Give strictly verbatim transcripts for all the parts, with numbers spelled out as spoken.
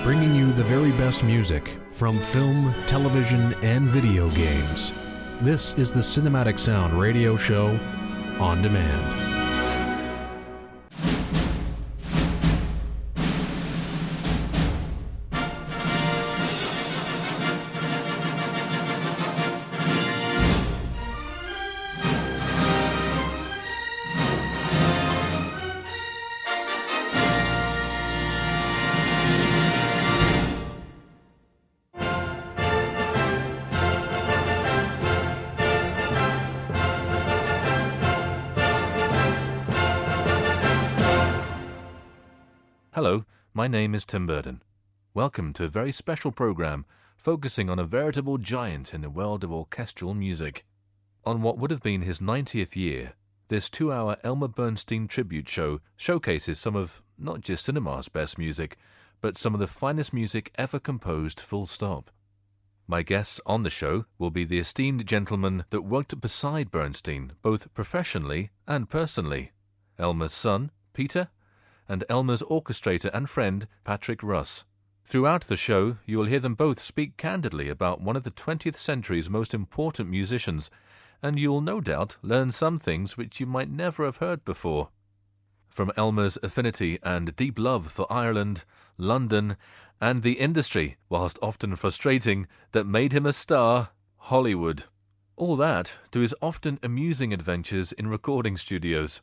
bringing you the very best music from film, television, and video games. This is the Cinematic Sound radio show on demand. Hello, my name is Tim Burden. Welcome to a very special program focusing on a veritable giant in the world of orchestral music. On what would have been his ninetieth year, this two-hour Elmer Bernstein tribute show showcases some of not just cinema's best music, but some of the finest music ever composed full stop. My guests on the show will be the esteemed gentlemen that worked beside Bernstein, both professionally and personally. Elmer's son, Peter, and Elmer's orchestrator and friend, Patrick Russ. Throughout the show, you will hear them both speak candidly about one of the twentieth century's most important musicians, and you will no doubt learn some things which you might never have heard before. From Elmer's affinity and deep love for Ireland, London, and the industry, whilst often frustrating, that made him a star, Hollywood. All that to his often amusing adventures in recording studios.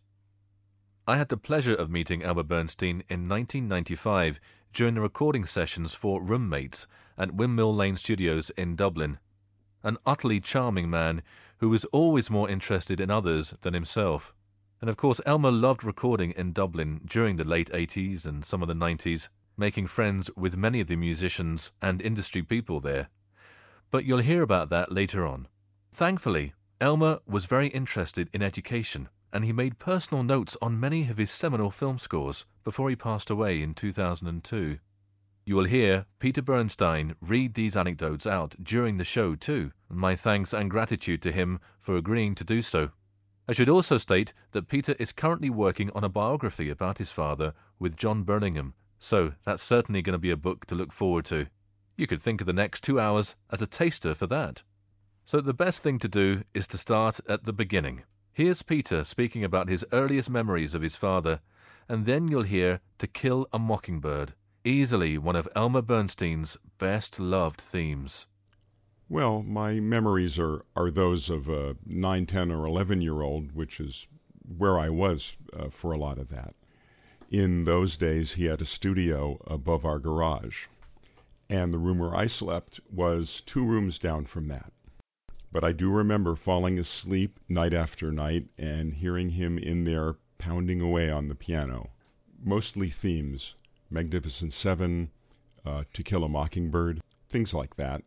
I had the pleasure of meeting Elmer Bernstein in nineteen ninety-five during the recording sessions for Roommates at Windmill Lane Studios in Dublin. An utterly charming man who was always more interested in others than himself. And of course Elmer loved recording in Dublin during the late eighties and some of the nineties, making friends with many of the musicians and industry people there. But you'll hear about that later on. Thankfully, Elmer was very interested in education, and he made personal notes on many of his seminal film scores before he passed away in two thousand two. You will hear Peter Bernstein read these anecdotes out during the show too, and my thanks and gratitude to him for agreeing to do so. I should also state that Peter is currently working on a biography about his father with John Burningham, so that's certainly going to be a book to look forward to. You could think of the next two hours as a taster for that. So the best thing to do is to start at the beginning. Here's Peter speaking about his earliest memories of his father, and then you'll hear To Kill a Mockingbird, easily one of Elmer Bernstein's best-loved themes. Well, my memories are, are those of a nine, ten, or eleven-year-old, which is where I was uh, for a lot of that. In those days, he had a studio above our garage, and the room where I slept was two rooms down from that. But I do remember falling asleep night after night and hearing him in there pounding away on the piano. Mostly themes, Magnificent Seven, uh, To Kill a Mockingbird, things like that.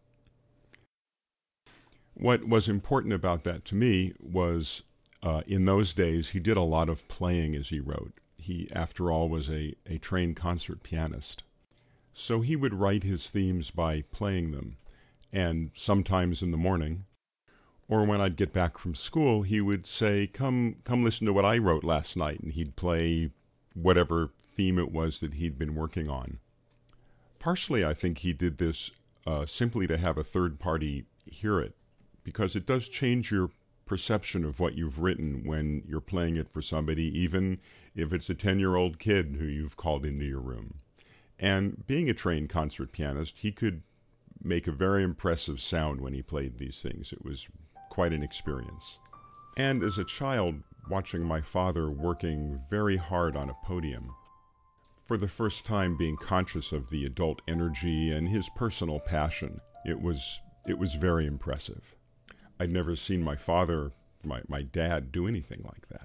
What was important about that to me was, uh, in those days, he did a lot of playing as he wrote. He, after all, was a, a trained concert pianist. So he would write his themes by playing them, and sometimes in the morning, or when I'd get back from school, he would say, come come listen to what I wrote last night, and he'd play whatever theme it was that he'd been working on. Partially, I think he did this uh, simply to have a third party hear it, because it does change your perception of what you've written when you're playing it for somebody, even if it's a ten-year-old kid who you've called into your room. And being a trained concert pianist, he could make a very impressive sound when he played these things. It was quite an experience. And as a child, watching my father working very hard on a podium, for the first time being conscious of the adult energy and his personal passion, it was it was very impressive. I'd never seen my father, my, my dad, do anything like that.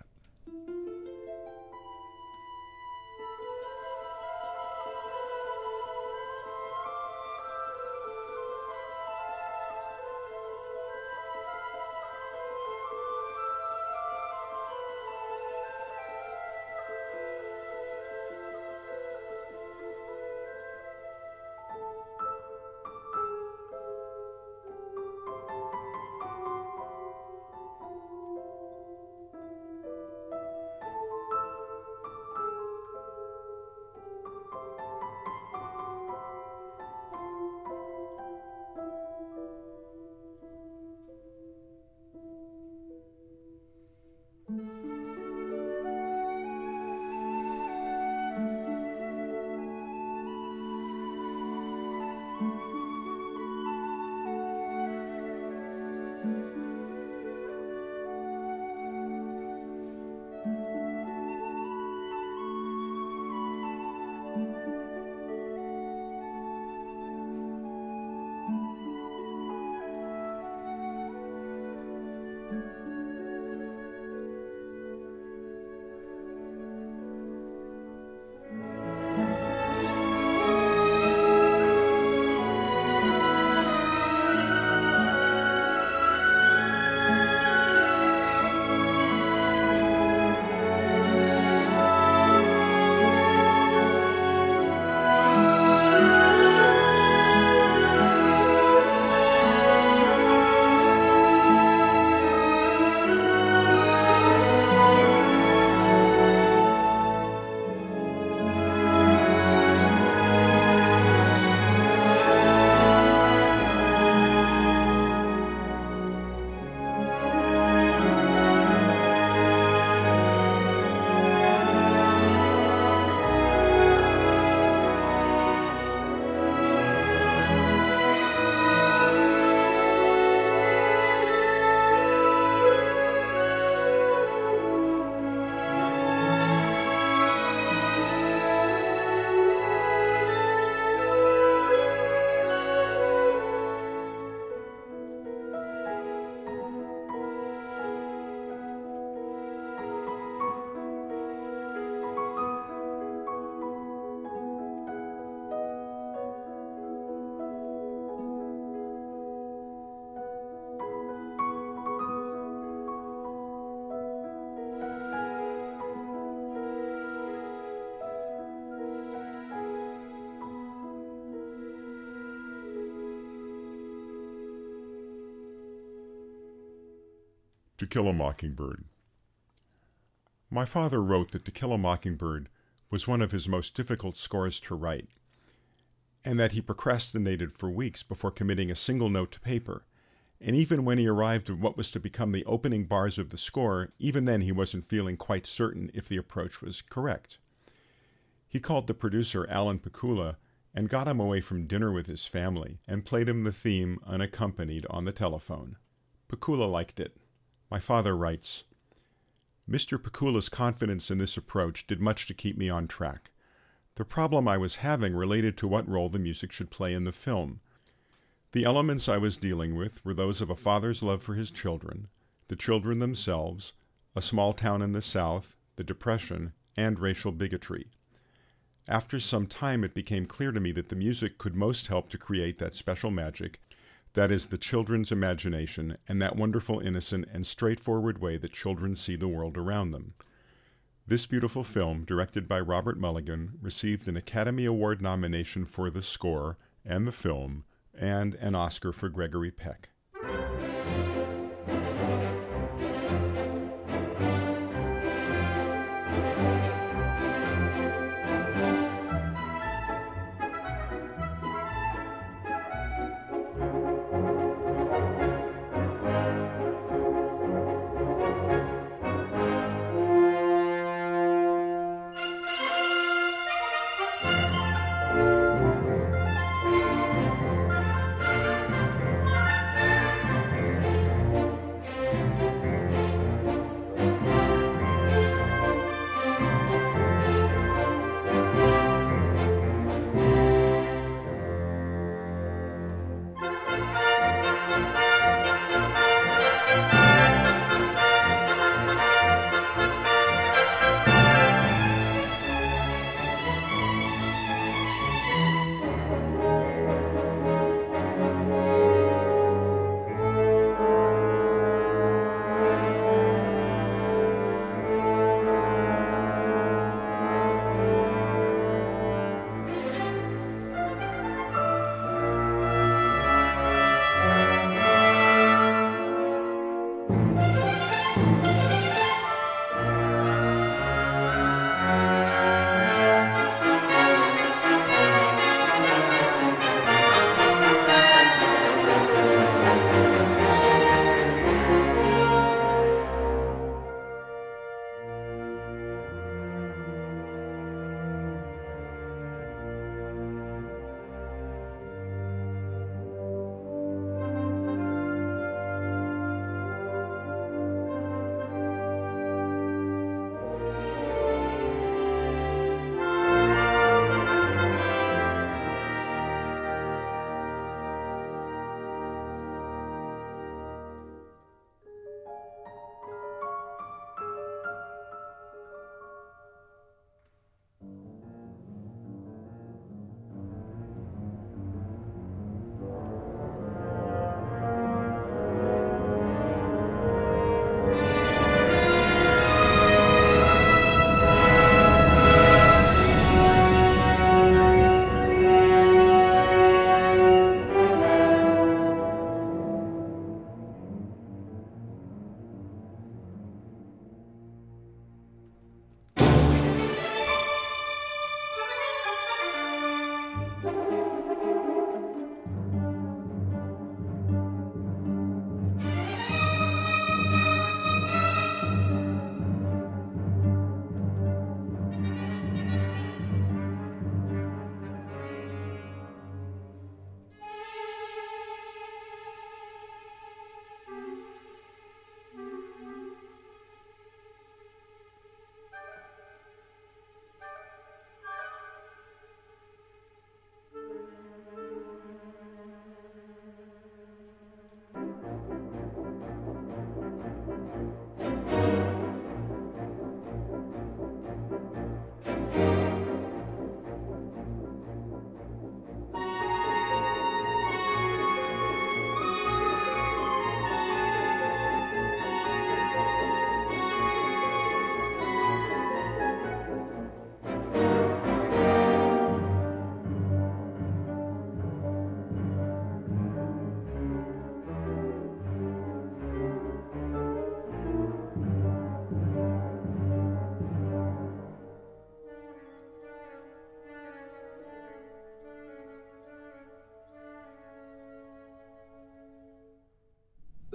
To Kill a Mockingbird. My father wrote that To Kill a Mockingbird was one of his most difficult scores to write, and that he procrastinated for weeks before committing a single note to paper. And even when he arrived at what was to become the opening bars of the score, even then he wasn't feeling quite certain if the approach was correct. He called the producer, Alan Pakula, and got him away from dinner with his family, and played him the theme unaccompanied on the telephone. Pakula liked it. My father writes, Mister Pakula's confidence in this approach did much to keep me on track. The problem I was having related to what role the music should play in the film. The elements I was dealing with were those of a father's love for his children, the children themselves, a small town in the South, the Depression, and racial bigotry. After some time it became clear to me that the music could most help to create that special magic, that is the children's imagination and that wonderful, innocent, and straightforward way that children see the world around them. This beautiful film, directed by Robert Mulligan, received an Academy Award nomination for the score and the film, and an Oscar for Gregory Peck.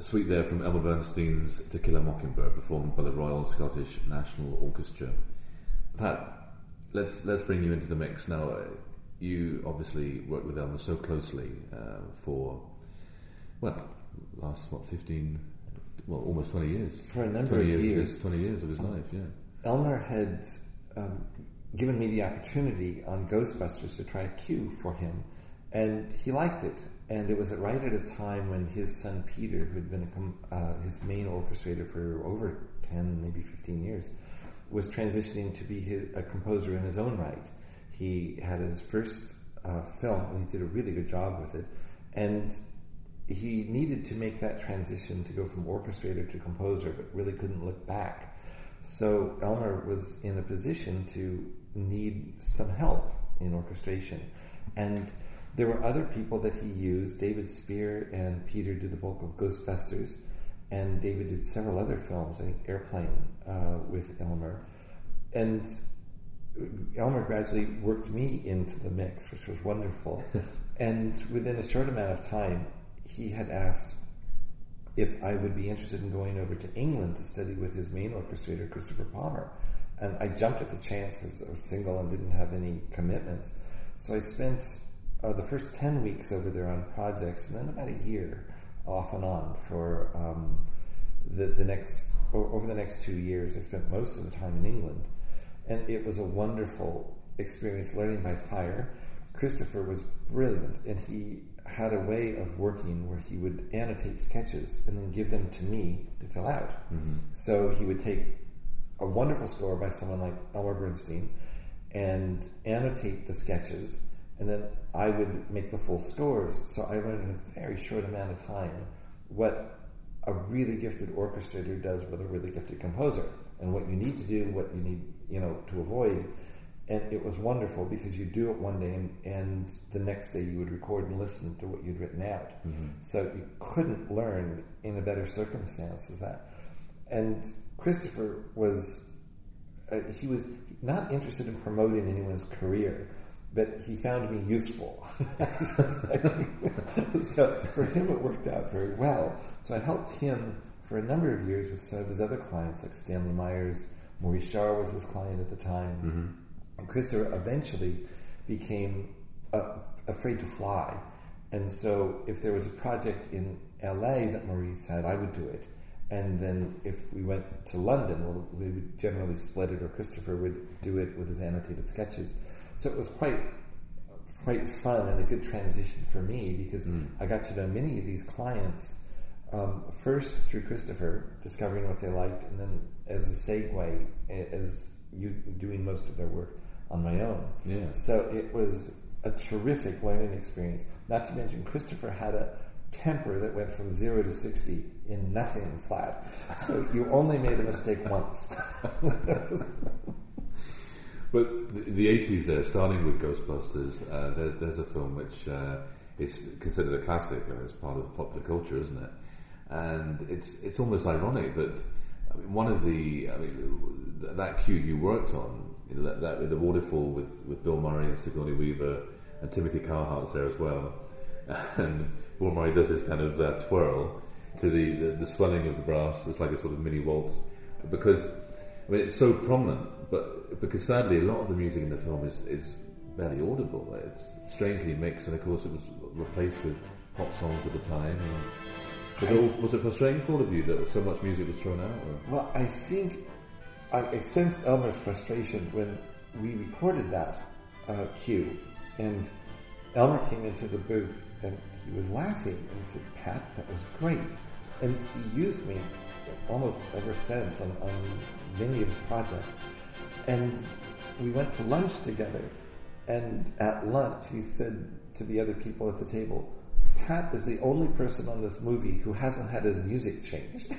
a suite there from Elmer Bernstein's To Kill a Mockingbird, performed by the Royal Scottish National Orchestra. Pat, let's let's bring you into the mix now. Uh, you obviously worked with Elmer so closely uh, for, well, last what fifteen, well, almost twenty years. For a number twenty of years, years. Of his, twenty years of his life, yeah. Elmer had um, given me the opportunity on Ghostbusters to try a cue for him, and he liked it. And it was right at a time when his son Peter, who had been a com- uh, his main orchestrator for over ten, maybe fifteen years, was transitioning to be his, a composer in his own right. He had his first uh, film, and he did a really good job with it. And he needed to make that transition to go from orchestrator to composer, but really couldn't look back. So Elmer was in a position to need some help in orchestration. And there were other people that he used. David Spear and Peter did the bulk of Ghostbusters, and David did several other films, I think Airplane, uh, with Elmer. And Elmer gradually worked me into the mix, which was wonderful. And within a short amount of time, he had asked if I would be interested in going over to England to study with his main orchestrator, Christopher Palmer. And I jumped at the chance because I was single and didn't have any commitments. So I spent Uh, the first ten weeks over there on projects, and then about a year off and on for um, the, the next, over the next two years. I spent most of the time in England, and it was a wonderful experience learning by fire. Christopher was brilliant, and he had a way of working where he would annotate sketches and then give them to me to fill out. Mm-hmm. So he would take a wonderful score by someone like Elmer Bernstein and annotate the sketches, and then I would make the full scores. So I learned in a very short amount of time what a really gifted orchestrator does with a really gifted composer, and what you need to do, what you need, you know, to avoid. And it was wonderful because you do it one day, and, and the next day you would record and listen to what you'd written out. Mm-hmm. So you couldn't learn in a better circumstance as that. And Christopher was, uh, he was not interested in promoting anyone's career, but he found me useful. So for him it worked out very well. So I helped him for a number of years with some of his other clients, like Stanley Myers. Maurice Jarre was his client at the time. Mm-hmm. And Christopher eventually became uh, afraid to fly. And so if there was a project in L A that Maurice had, I would do it. And then if we went to London, well, we would generally split it, or Christopher would do it with his annotated sketches. So it was quite quite fun and a good transition for me, because mm. I got to know many of these clients um, first through Christopher, discovering what they liked, and then as a segue, as you doing most of their work on my own. Yeah. So it was a terrific learning experience. Not to mention, Christopher had a temper that went from zero to sixty in nothing flat. So you only made a mistake once. But the, the eighties there, starting with Ghostbusters, uh, there, there's a film which uh, is considered a classic, and it's part of popular culture, isn't it? And it's it's almost ironic that, I mean, one of the, I mean, th- that cue you worked on, you know, that, that the waterfall with, with Bill Murray and Sigourney Weaver, and Timothy Carhart's there as well. And Bill Murray does this kind of uh, twirl to the, the, the swelling of the brass. It's like a sort of mini waltz, because I mean, it's so prominent, but because sadly a lot of the music in the film is, is barely audible. It's strangely mixed, and of course it was replaced with pop songs at the time. And was, it all, was it frustrating for all of you that so much music was thrown out? Or? Well, I think I, I sensed Elmer's frustration when we recorded that uh, cue, and Elmer came into the booth and he was laughing, and he said, "Pat, that was great." And he used me almost ever since on, on many of his projects. And we went to lunch together, and at lunch he said to the other people at the table, "Pat is the only person on this movie who hasn't had his music changed."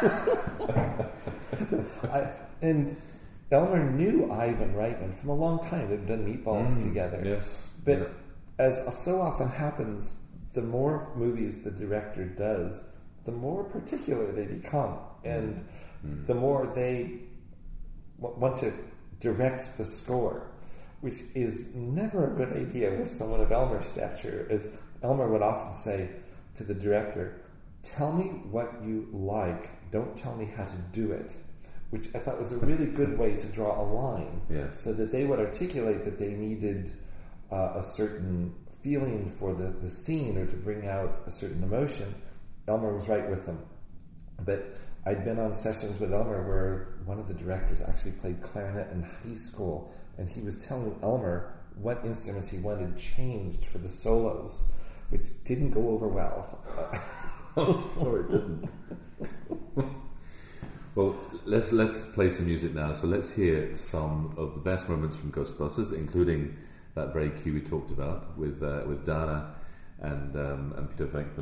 I, and Elmer knew Ivan Reitman from a long time. They'd done Meatballs mm, together. Yes. But yeah. as so often happens, the more movies the director does, the more particular they become, and mm. the more they w- want to direct the score, which is never a good idea with someone of Elmer's stature. As Elmer would often say to the director, tell me what you like, don't tell me how to do it, which I thought was a really good way to draw a line. Yes. So that they would articulate that they needed uh, a certain feeling for the, the scene or to bring out a certain emotion. Elmer was right with them. But I'd been on sessions with Elmer where one of the directors actually played clarinet in high school, and he was telling Elmer what instruments he wanted changed for the solos, which didn't go over well. Oh, sure it didn't. Well, let's let's play some music now. So let's hear some of the best moments from Ghostbusters, including that very cue we talked about with uh, with Dana and um, and Peter Venkman.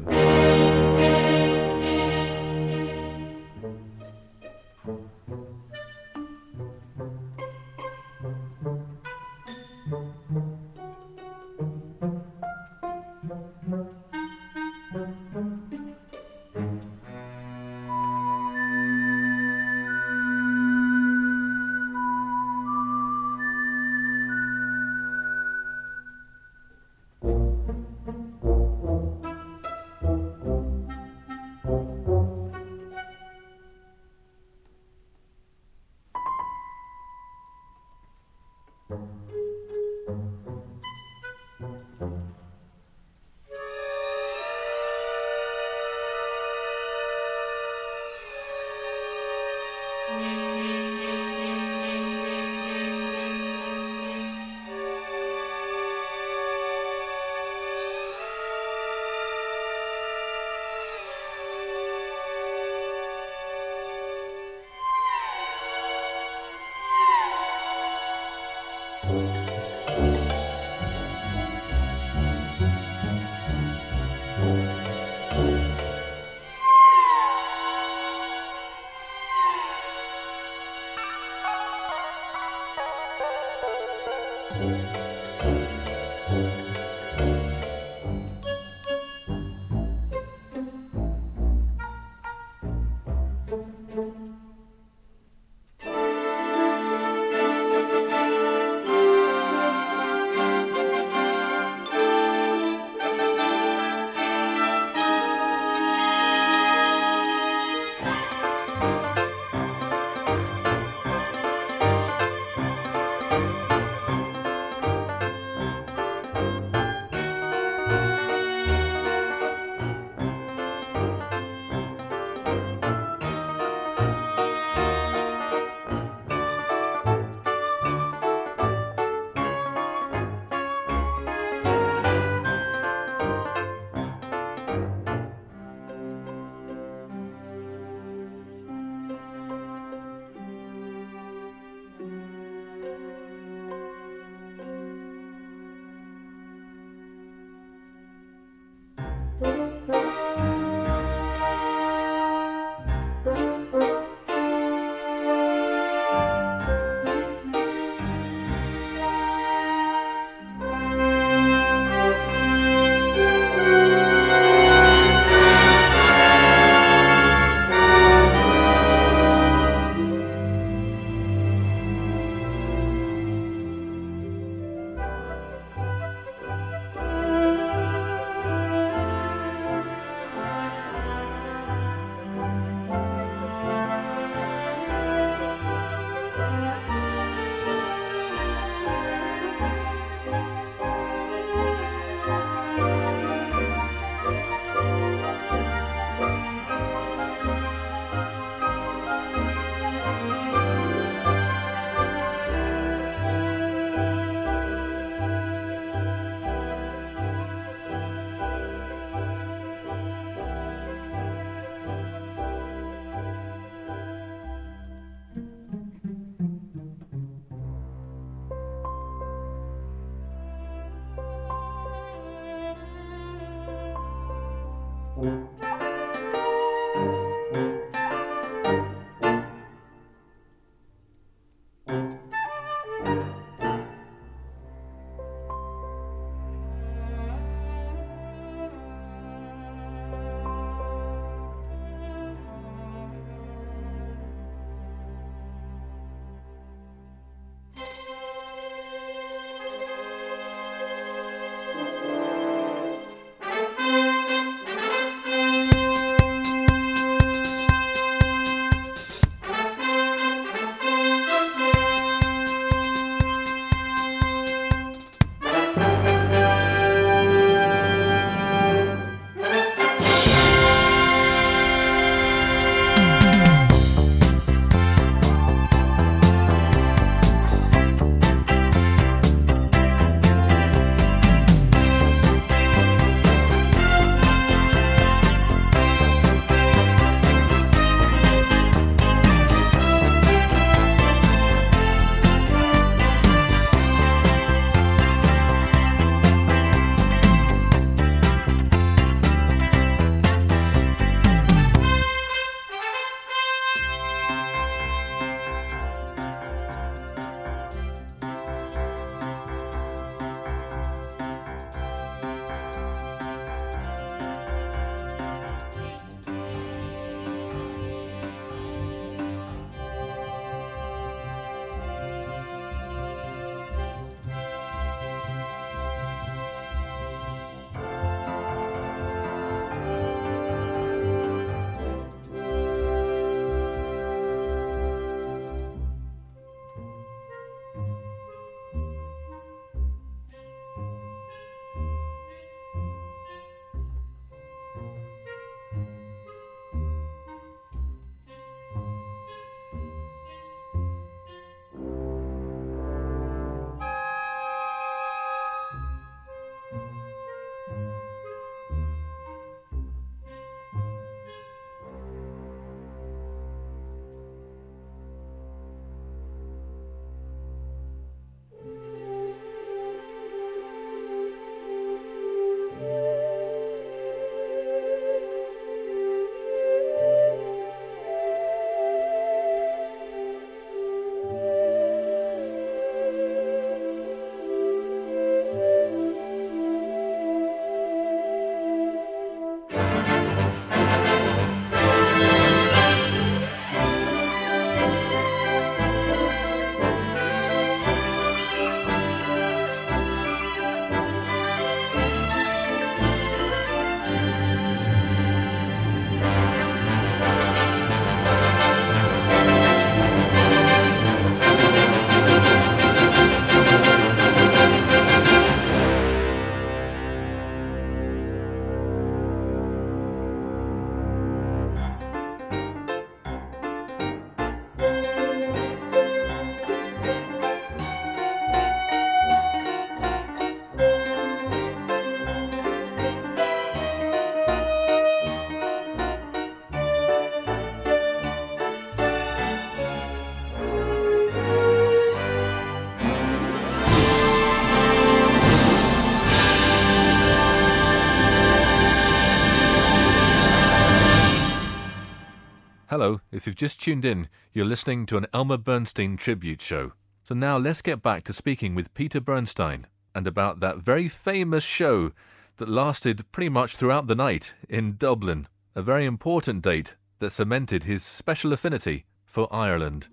Hello, if you've just tuned in, you're listening to an Elmer Bernstein tribute show. So now let's get back to speaking with Peter Bernstein and about that very famous show that lasted pretty much throughout the night in Dublin, a very important date that cemented his special affinity for Ireland.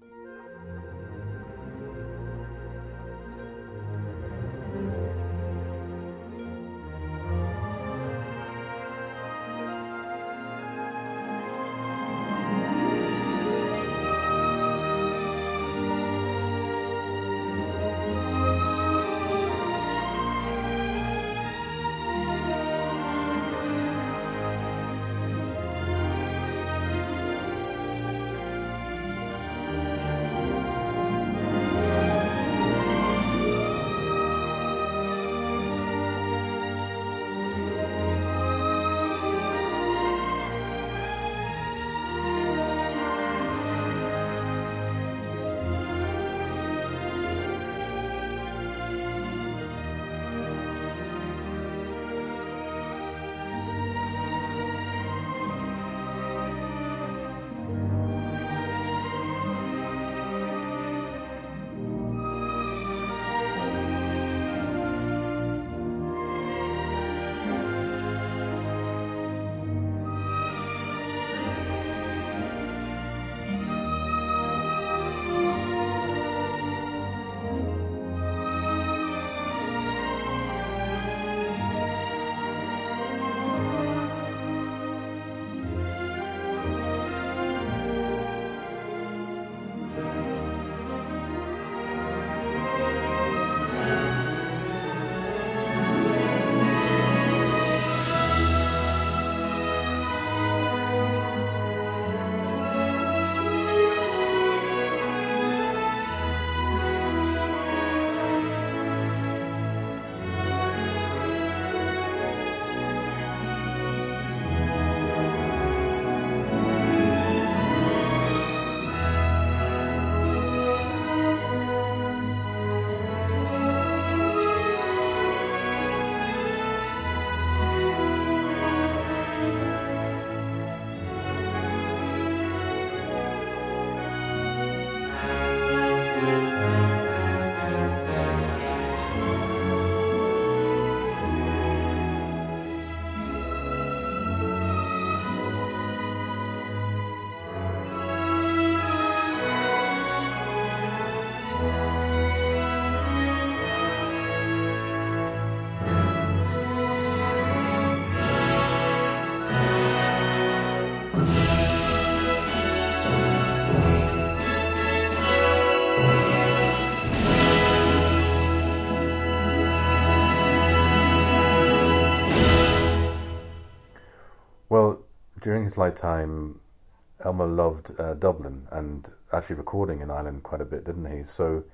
During his lifetime, Elmer loved uh, Dublin and actually recording in Ireland quite a bit, didn't he? So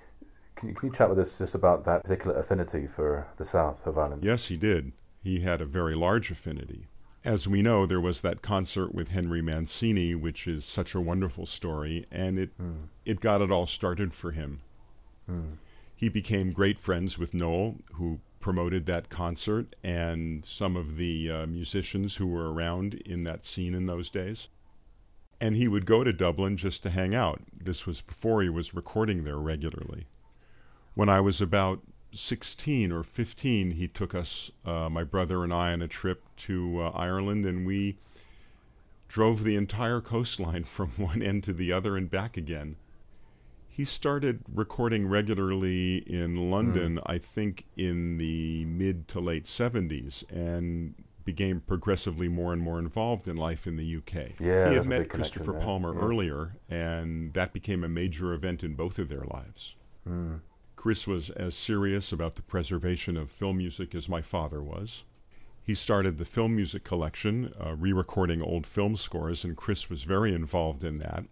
can you, can you chat with us just about that particular affinity for the south of Ireland? Yes, he did. He had a very large affinity. As we know, there was that concert with Henry Mancini, which is such a wonderful story, and it mm. it got it all started for him. Mm. He became great friends with Noel, who promoted that concert, and some of the uh, musicians who were around in that scene in those days. And he would go to Dublin just to hang out. This was before he was recording there regularly. When I was about sixteen or fifteen, he took us, uh, my brother and I, on a trip to uh, Ireland, and we drove the entire coastline from one end to the other and back again. He started recording regularly in London, mm. I think in the mid to late seventies, and became progressively more and more involved in life in the U K. Yeah, he had met Christopher there. Palmer yes. earlier, and that became a major event in both of their lives. Mm. Chris was as serious about the preservation of film music as my father was. He started the film music collection, uh, re-recording old film scores, and Chris was very involved in that.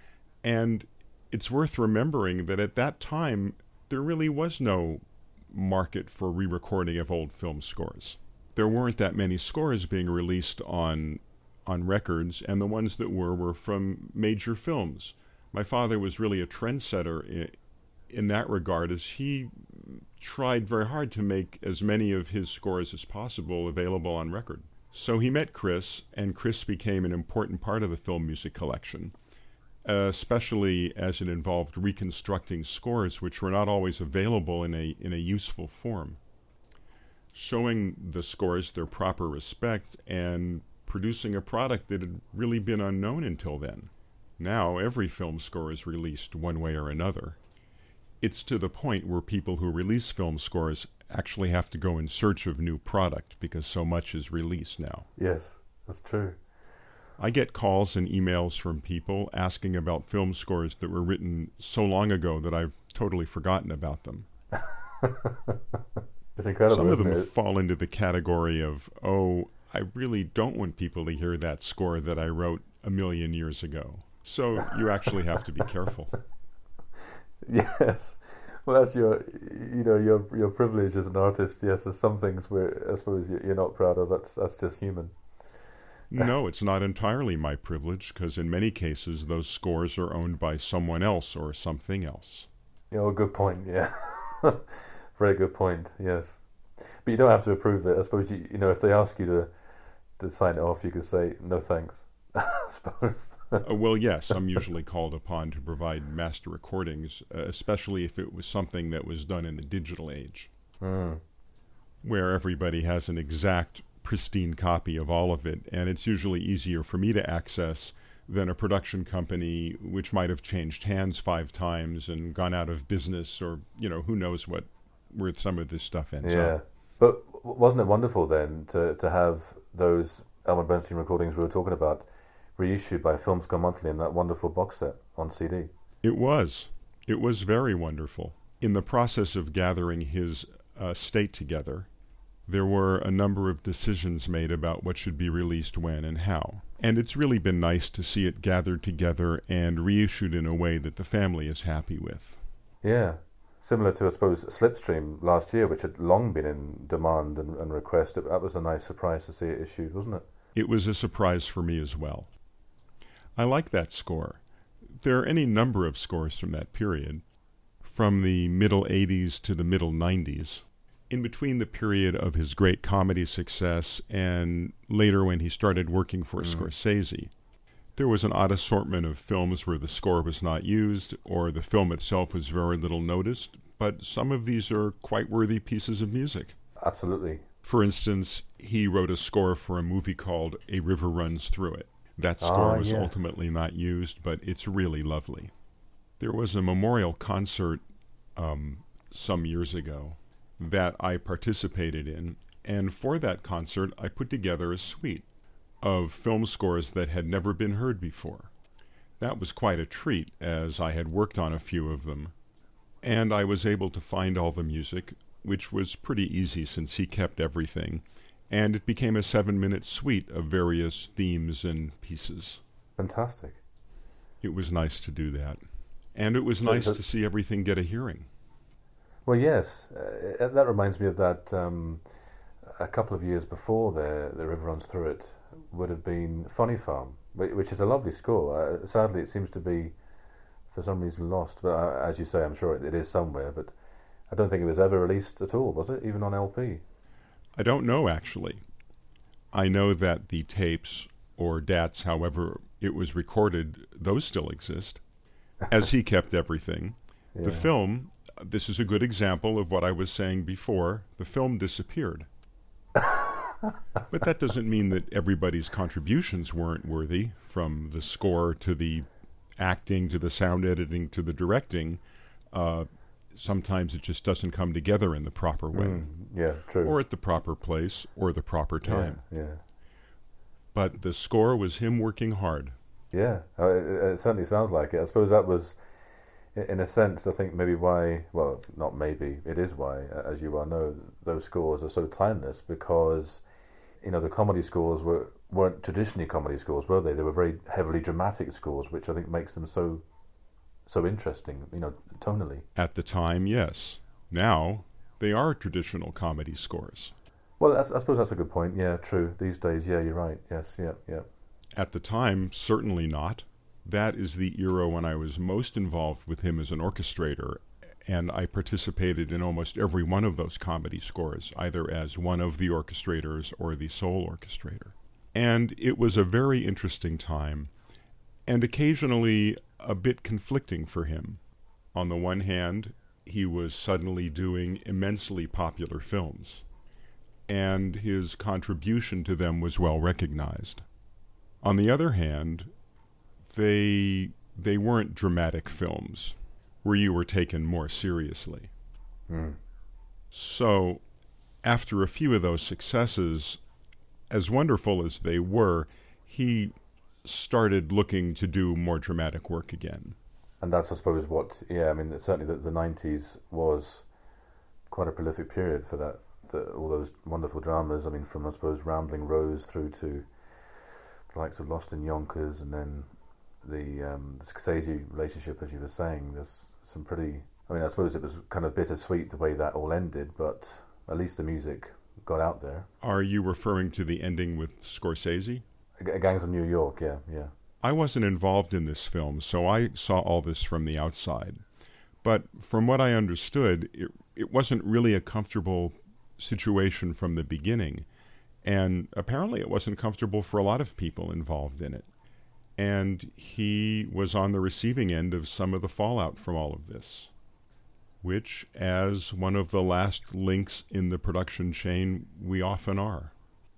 And it's worth remembering that at that time, there really was no market for re-recording of old film scores. There weren't that many scores being released on on records, and the ones that were were from major films. My father was really a trendsetter in, in that regard, as he tried very hard to make as many of his scores as possible available on record. So he met Chris, and Chris became an important part of the film music collection, uh, especially as it involved reconstructing scores which were not always available in a, in a useful form, showing the scores their proper respect and producing a product that had really been unknown until then. Now every film score is released one way or another. It's to the point where people who release film scores actually have to go in search of new product because so much is released now. Yes, that's true. I get calls and emails from people asking about film scores that were written so long ago that I've totally forgotten about them. It's incredible. Some of them it? fall into the category of, oh, I really don't want people to hear that score that I wrote a million years ago. So you actually have to be careful. Yes. Well, that's your, you know, your your privilege as an artist. Yes, there's some things where I suppose you're not proud of. That's that's just human. No, it's not entirely my privilege, because in many cases those scores are owned by someone else or something else. Oh, good point. Yeah, very good point. Yes, but you don't have to approve it. I suppose you, you know, if they ask you to to sign it off, you could say no thanks. I suppose. uh, well, yes, I'm usually called upon to provide master recordings, uh, especially if it was something that was done in the digital age, mm. where everybody has an exact, pristine copy of all of it, and it's usually easier for me to access than a production company which might have changed hands five times and gone out of business, or, you know, who knows what where some of this stuff ends yeah. up. Yeah, but wasn't it wonderful then to, to have those Elmer Bernstein recordings we were talking about reissued by Film Score Monthly in that wonderful box set on C D? It was. It was very wonderful. In the process of gathering his uh, state together, there were a number of decisions made about what should be released when and how. And it's really been nice to see it gathered together and reissued in a way that the family is happy with. Yeah. Similar to, I suppose, Slipstream last year, which had long been in demand and, and request. That was a nice surprise to see it issued, wasn't it? It was a surprise for me as well. I like that score. There are any number of scores from that period, from the middle eighties to the middle nineties, in between the period of his great comedy success and later when he started working for mm. Scorsese. There was an odd assortment of films where the score was not used, or the film itself was very little noticed, but some of these are quite worthy pieces of music. Absolutely. For instance, he wrote a score for a movie called A River Runs Through It. That score ah, was yes. ultimately not used, but it's really lovely. There was a memorial concert um, some years ago that I participated in, and for that concert I put together a suite of film scores that had never been heard before. That was quite a treat, as I had worked on a few of them, and I was able to find all the music, which was pretty easy since he kept everything, and it became a seven-minute suite of various themes and pieces. Fantastic. It was nice to do that. And it was nice so, to see everything get a hearing. Well, yes. Uh, that reminds me of that um, a couple of years before the, the River Runs Through It would have been Funny Farm, which is a lovely score. Uh, sadly, it seems to be, for some reason, lost. But uh, as you say, I'm sure it, it is somewhere. But I don't think it was ever released at all, was it? Even on L P? I don't know, actually. I know that the tapes, or D A Ts, however it was recorded, those still exist, as he kept everything. Yeah. The film, this is a good example of what I was saying before, the film disappeared. But that doesn't mean that everybody's contributions weren't worthy, from the score to the acting to the sound editing to the directing. Uh, sometimes it just doesn't come together in the proper way. Mm, yeah, true. Or at the proper place, or the proper time. Yeah, yeah. But the score was him working hard. Yeah, uh, it, it certainly sounds like it. I suppose that was, in a sense, I think maybe why, well, not maybe, it is why, as you well know, those scores are so timeless, because, you know, the comedy scores were, weren't traditionally comedy scores, were they? They were very heavily dramatic scores, which I think makes them so so interesting, you know, tonally. At the time, yes. Now, they are traditional comedy scores. Well, that's, I suppose that's a good point. Yeah, true. These days, yeah, you're right. Yes, yeah, yeah. At the time, certainly not. That is the era when I was most involved with him as an orchestrator, and I participated in almost every one of those comedy scores, either as one of the orchestrators or the sole orchestrator. And it was a very interesting time, and occasionally a bit conflicting for him. On the one hand, he was suddenly doing immensely popular films, and his contribution to them was well recognized. On the other hand, they they weren't dramatic films where you were taken more seriously. Mm. So, after a few of those successes, as wonderful as they were, he started looking to do more dramatic work again. And that's, I suppose, what, yeah, I mean, certainly the, the nineties was quite a prolific period for that, the, all those wonderful dramas. I mean, from, I suppose, Rambling Rose through to the likes of Lost in Yonkers, and then the, um, the Scorsese relationship, as you were saying. There's some pretty, I mean, I suppose it was kind of bittersweet the way that all ended, but at least the music got out there. Are you referring to the ending with Scorsese? G- Gangs of New York, yeah, yeah. I wasn't involved in this film, so I saw all this from the outside. But from what I understood, it, it wasn't really a comfortable situation from the beginning. And apparently it wasn't comfortable for a lot of people involved in it. And he was on the receiving end of some of the fallout from all of this, which, as one of the last links in the production chain, we often are.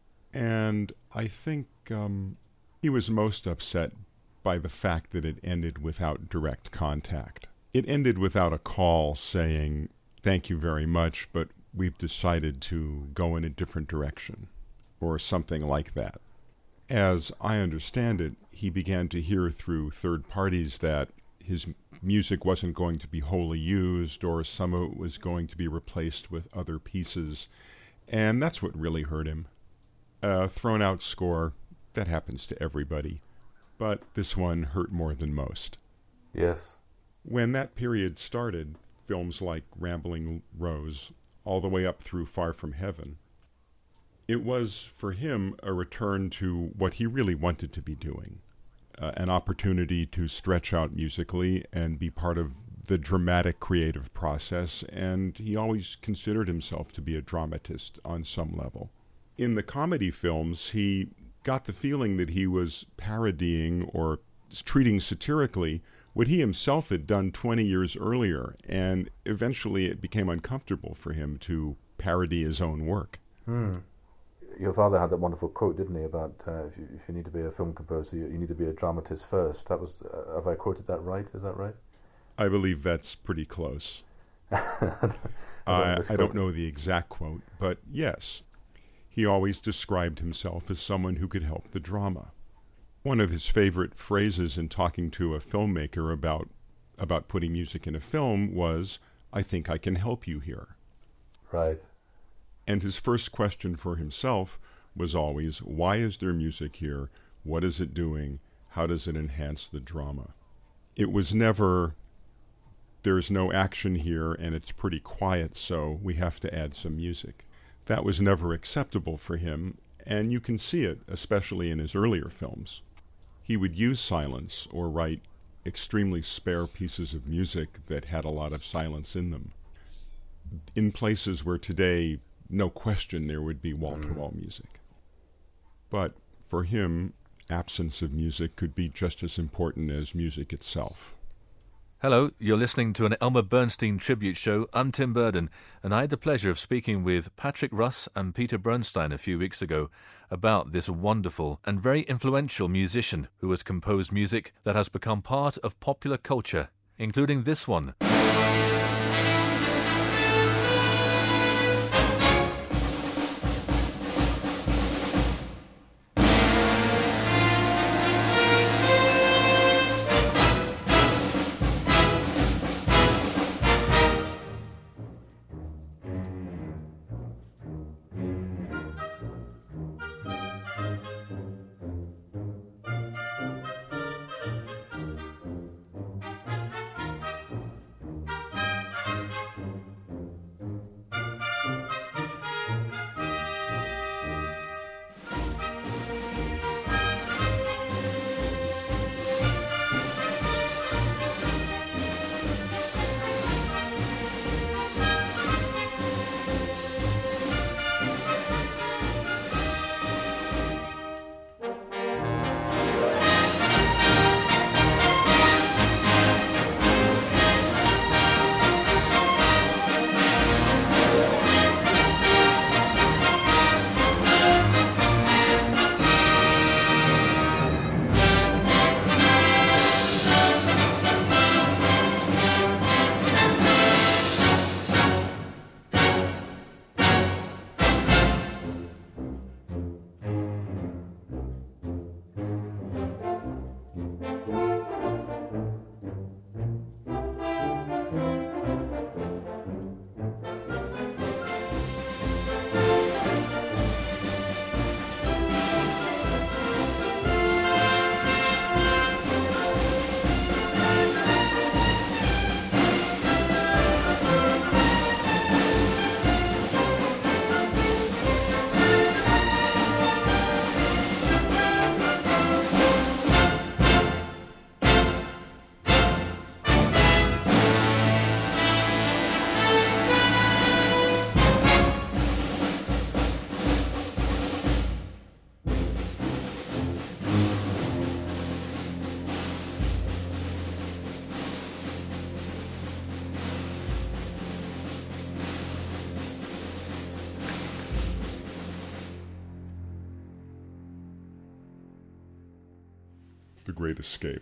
And I think um, he was most upset by the fact that it ended without direct contact. It ended without a call saying, "Thank you very much, but we've decided to go in a different direction," or something like that. As I understand it, he began to hear through third parties that his music wasn't going to be wholly used, or some of it was going to be replaced with other pieces, and that's what really hurt him. A thrown-out score, that happens to everybody, but this one hurt more than most. Yes. When that period started, films like Rambling Rose, all the way up through Far From Heaven, it was, for him, a return to what he really wanted to be doing, uh, an opportunity to stretch out musically and be part of the dramatic creative process, and he always considered himself to be a dramatist on some level. In the comedy films, he got the feeling that he was parodying or treating satirically what he himself had done twenty years earlier, and eventually it became uncomfortable for him to parody his own work. Hmm. Your father had that wonderful quote, didn't he, about uh, if, you, if you need to be a film composer, you, you need to be a dramatist first. That was, uh, have I quoted that right? Is that right? I believe that's pretty close. I, I, I don't know the exact quote, but yes. He always described himself as someone who could help the drama. One of his favorite phrases in talking to a filmmaker about about putting music in a film was, "I think I can help you here." Right. And his first question for himself was always, why is there music here? What is it doing? How does it enhance the drama? It was never, there's no action here and it's pretty quiet, so we have to add some music. That was never acceptable for him, and you can see it, especially in his earlier films. He would use silence or write extremely spare pieces of music that had a lot of silence in them, in places where today, no question, there would be wall-to-wall music. But for him, absence of music could be just as important as music itself. Hello, you're listening to an Elmer Bernstein tribute show. I'm Tim Burden, and I had the pleasure of speaking with Patrick Russ and Peter Bernstein a few weeks ago about this wonderful and very influential musician who has composed music that has become part of popular culture, including this one. The Great Escape.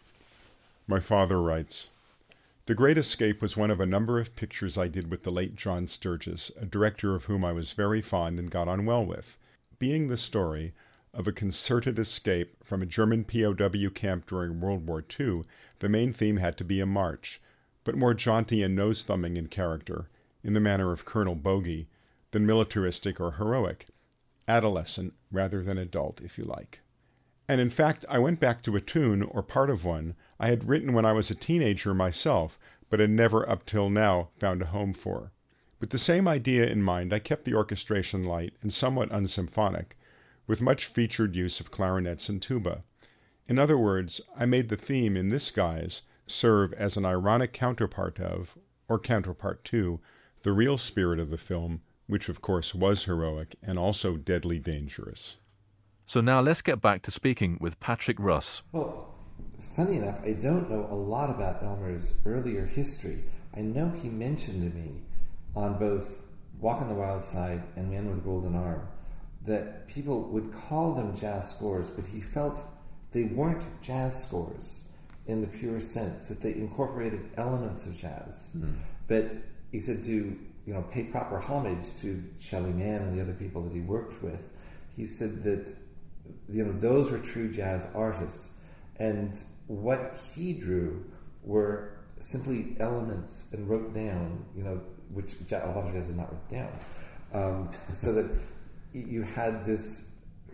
My father writes, The Great Escape was one of a number of pictures I did with the late John Sturges, a director of whom I was very fond and got on well with. Being the story of a concerted escape from a German P O W camp during World War Two, the main theme had to be a march, but more jaunty and nose-thumbing in character, in the manner of Colonel Bogey, than militaristic or heroic. Adolescent rather than adult, if you like. And in fact, I went back to a tune, or part of one, I had written when I was a teenager myself, but had never up till now found a home for. With the same idea in mind, I kept the orchestration light and somewhat unsymphonic, with much featured use of clarinets and tuba. In other words, I made the theme in this guise serve as an ironic counterpart of, or counterpart to, the real spirit of the film, which of course was heroic and also deadly dangerous. So now let's get back to speaking with Patrick Russ. Well, funny enough, I don't know a lot about Elmer's earlier history. I know he mentioned to me on both Walk on the Wild Side and Man with a Golden Arm that people would call them jazz scores, but he felt they weren't jazz scores in the pure sense, that they incorporated elements of jazz. Mm. But he said to, you know, pay proper homage to Shelley Mann and the other people that he worked with, he said that, you know, those were true jazz artists. And what he drew were simply elements and wrote down, you know, which a lot of jazz is not written down. Um, so that you had this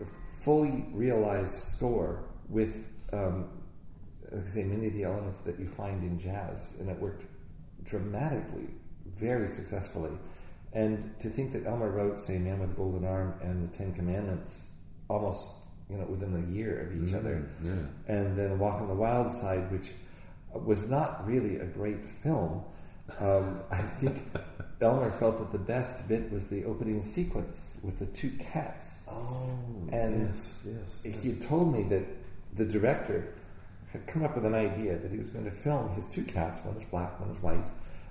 fully realized score with, um, like I say, many of the elements that you find in jazz, and it worked dramatically, very successfully. And to think that Elmer wrote, say, Man with a Golden Arm and the Ten Commandments almost, you know, within a year of each mm, other, yeah. And then Walk on the Wild Side, which was not really a great film. Um, I think Elmer felt that the best bit was the opening sequence with the two cats. Oh, and yes, yes. He yes. had told me that the director had come up with an idea that he was going to film his two cats, one is black, one is white,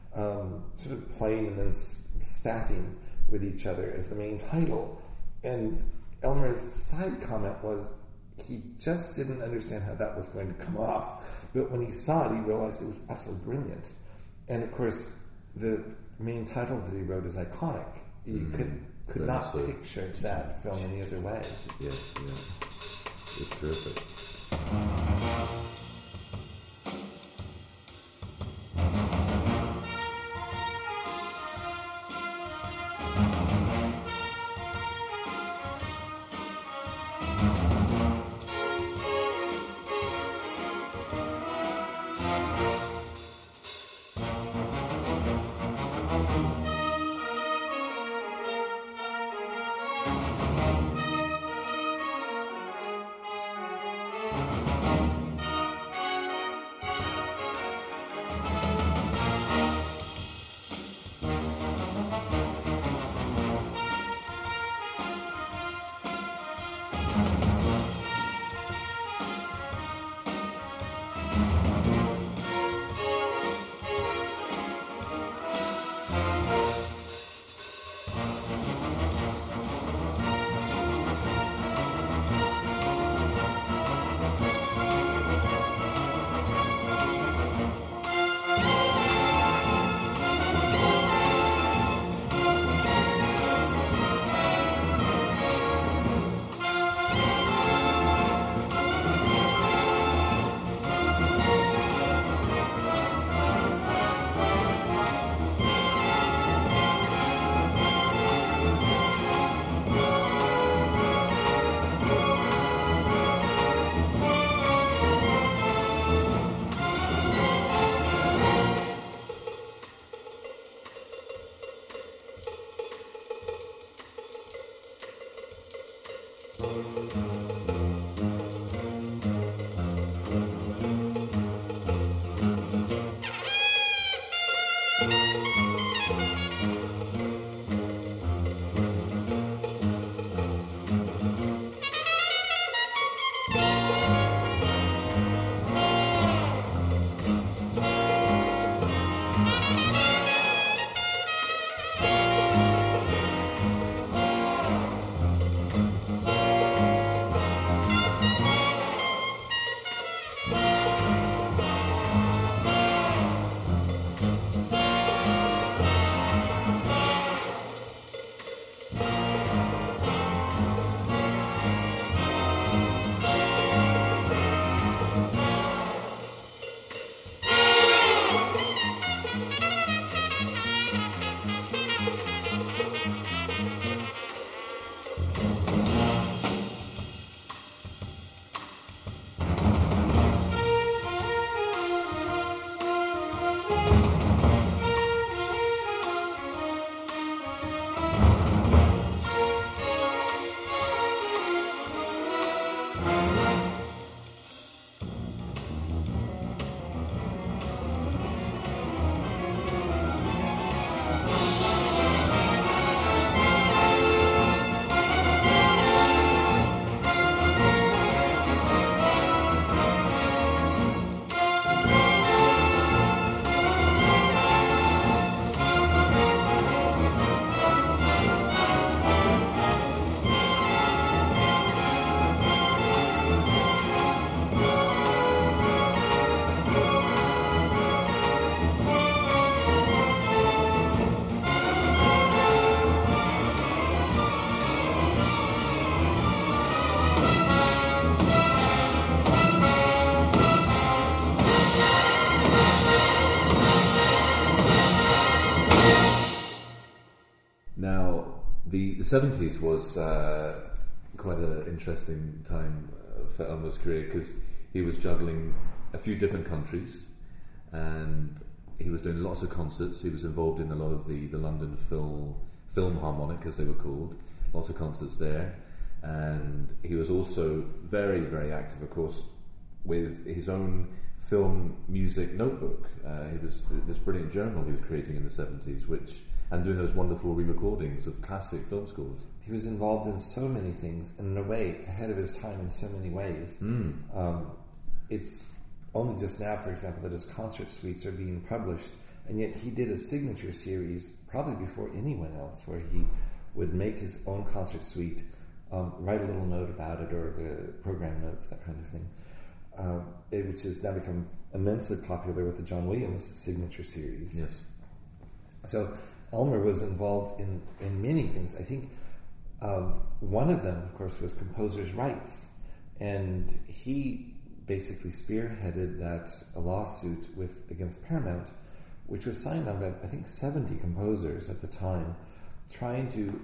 um, sort of playing and then spatting with each other as the main title. And Elmer's side comment was he just didn't understand how that was going to come off. But when he saw it, he realized it was absolutely brilliant. And of course, the main title that he wrote is iconic. You mm, could could not so. picture that film any other way. Yes, yes. It's terrific. the seventies was uh, quite an interesting time uh, for Elmer's career, because he was juggling a few different countries, and he was doing lots of concerts. He was involved in a lot of the, the London Phil, Film Harmonic, as they were called, lots of concerts there. And he was also very, very active, of course, with his own film music notebook. Uh, he was this brilliant journal he was creating in the seventies, which and doing those wonderful re-recordings of classic film scores. He was involved in so many things, and in a way, ahead of his time in so many ways. Mm. Um, it's only just now, for example, that his concert suites are being published, and yet he did a signature series probably before anyone else, where he would make his own concert suite, um, write a little note about it, or the program notes, that kind of thing, uh, it, which has now become immensely popular with the John Williams signature series. Yes. So Elmer was involved in, in many things. I think um, one of them, of course, was composers' rights, and he basically spearheaded that a lawsuit with against Paramount, which was signed on by, I think, seventy composers at the time, trying to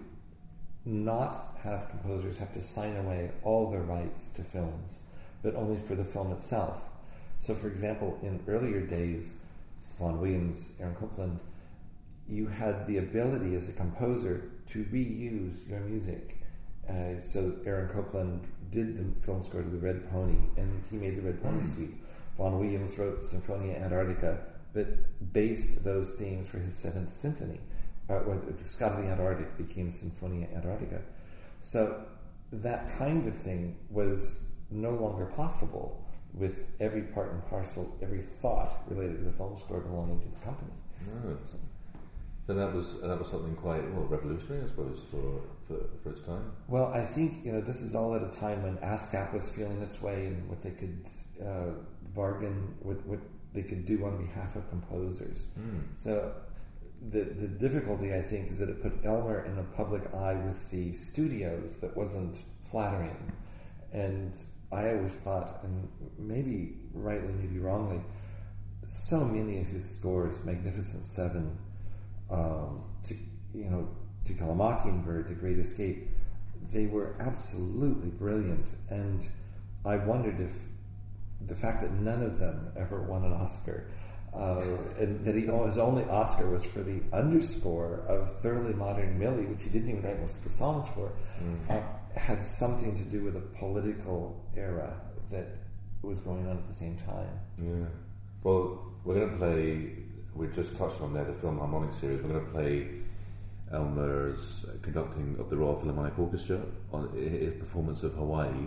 not have composers have to sign away all their rights to films, but only for the film itself. So, for example, in earlier days, Vaughan Williams, Aaron Copland, you had the ability as a composer to reuse your music. Uh, so Aaron Copland did the film score to The Red Pony, and he made the Red Pony Mm. suite. Vaughan Williams wrote Symphonia Antarctica, but based those themes for his Seventh Symphony. Uh, when the Scott of the Antarctic became Symphonia Antarctica. So that kind of thing was no longer possible with every part and parcel, every thought related to the film score belonging to the company. No, it's, so that was that was something quite well revolutionary, I suppose, for, for for its time. Well, I think you know this is all at a time when ASCAP was feeling its way and what they could uh, bargain, with what they could do on behalf of composers. Mm. So the the difficulty, I think, is that it put Elmer in a public eye with the studios that wasn't flattering. And I always thought, and maybe rightly, maybe wrongly, so many of his scores, Magnificent Seven, um, to you know, To Kill a Mockingbird, The Great Escape, they were absolutely brilliant. And I wondered if the fact that none of them ever won an Oscar, uh, and that he, his only Oscar was for the underscore of Thoroughly Modern Millie, which he didn't even write most of the songs for, mm. uh, had something to do with a political era that was going on at the same time. Yeah. Well, we're going to play, we just touched on there, the Film Harmonic series. We're going to play Elmer's conducting of the Royal Philharmonic Orchestra on his performance of Hawaii.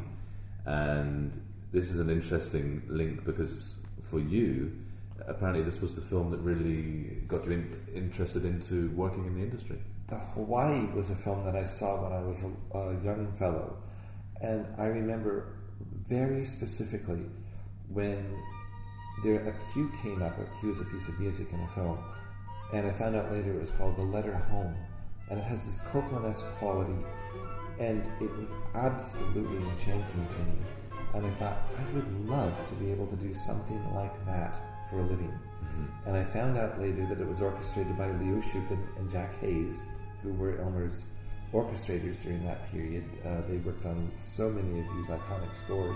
And this is an interesting link because for you, apparently this was the film that really got you in, interested into working in the industry. The Hawaii was a film that I saw when I was a, a young fellow, and I remember very specifically when there, a cue came up. A cue is a piece of music in a film, and I found out later it was called The Letter Home, and it has this Copland-esque quality, and it was absolutely enchanting to me. And I thought, I would love to be able to do something like that for a living. Mm-hmm. And I found out later that it was orchestrated by Leo Shukin and Jack Hayes, who were Elmer's orchestrators during that period. Uh, they worked on so many of these iconic scores.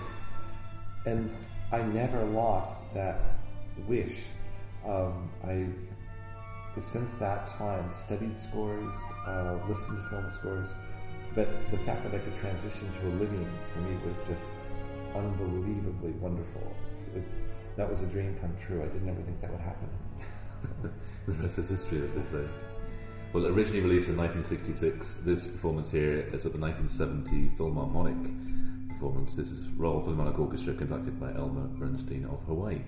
And I never lost that wish. Um, I've, since that time, studied scores, uh, listened to film scores, but the fact that I could transition to a living for me was just unbelievably wonderful. It's, it's that was a dream come true. I didn't ever think that would happen. The rest is history, as they say. Well, originally released in nineteen sixty-six, this performance here is at the nineteen seventy Philharmonic performance. This is Royal Philharmonic Orchestra conducted by Elmer Bernstein of Hawaii.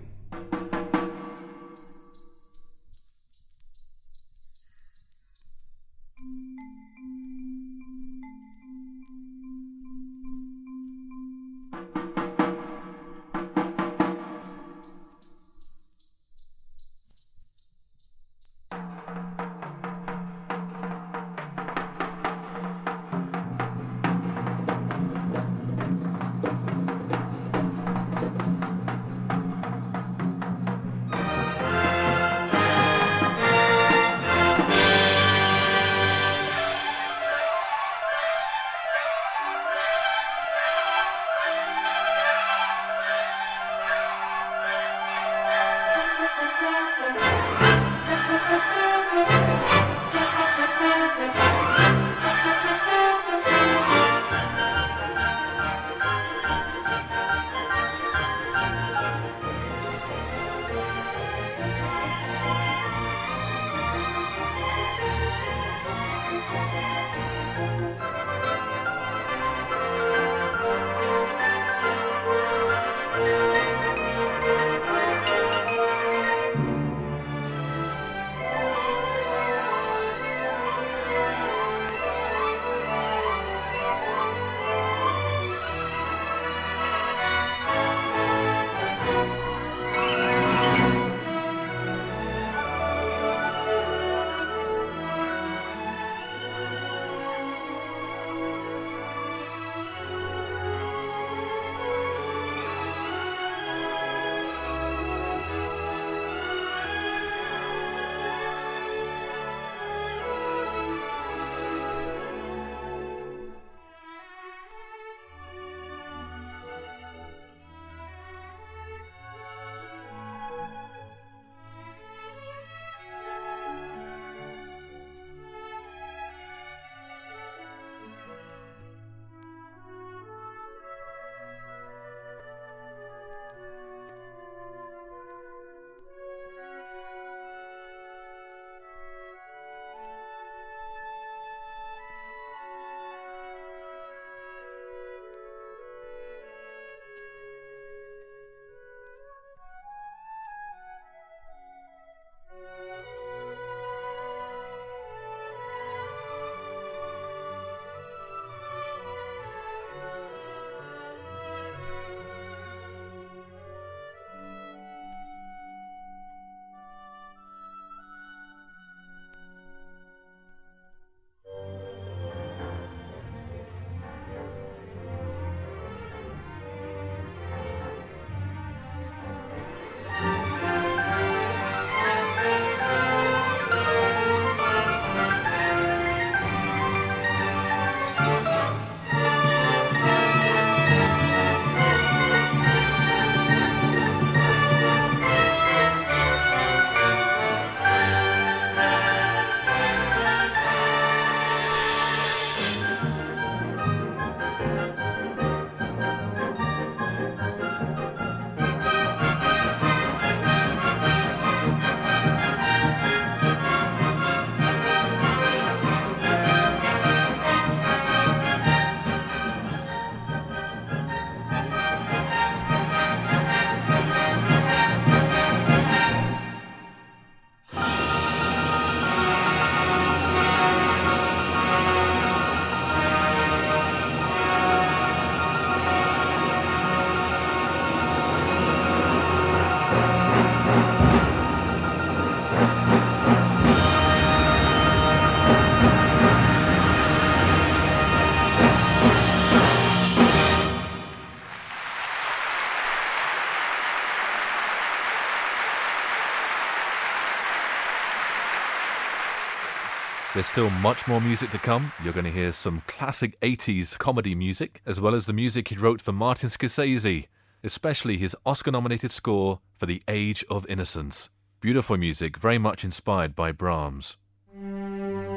There's still much more music to come. You're going to hear some classic eighties comedy music, as well as the music he wrote for Martin Scorsese, especially his Oscar-nominated score for The Age of Innocence. Beautiful music, very much inspired by Brahms.